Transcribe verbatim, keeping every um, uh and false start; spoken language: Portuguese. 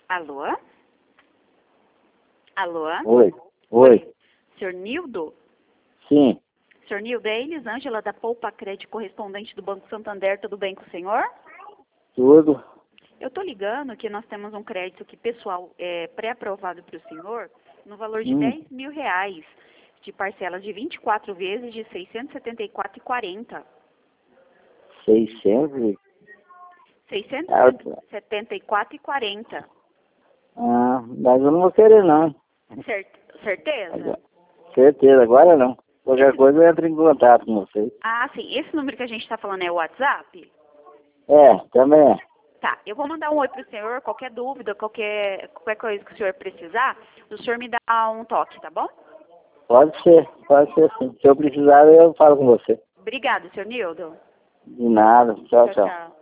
Alô? Alô? Oi. Oi. Senhor Nildo? Sim. Senhor Nildo, é Elisângela da Poupa Crédito, correspondente do Banco Santander. Tudo bem com o senhor? Tudo. Eu estou ligando que nós temos um crédito que pessoal é pré-aprovado para o senhor no valor de Hum. dez mil reais, de parcelas de vinte e quatro vezes de seiscentos e setenta e quatro reais e quarenta centavos. seiscentos e... seiscentos Ah, e setenta e quatro reais e quarenta centavos. ah, mas eu não vou querer, não. Cer- certeza? Agora- Certeza, agora não. Qualquer Esse- coisa eu entro em contato com vocês. Ah, sim. Esse número que a gente está falando é o WhatsApp? É, também é. Tá, eu vou mandar um oi pro senhor, qualquer dúvida, qualquer, qualquer coisa que o senhor precisar, o senhor me dá um toque, tá bom? Pode ser, pode ser sim. Se eu precisar, eu falo com você. Obrigada, senhor Nildo. De nada. Tchau, Tchau, tchau. tchau.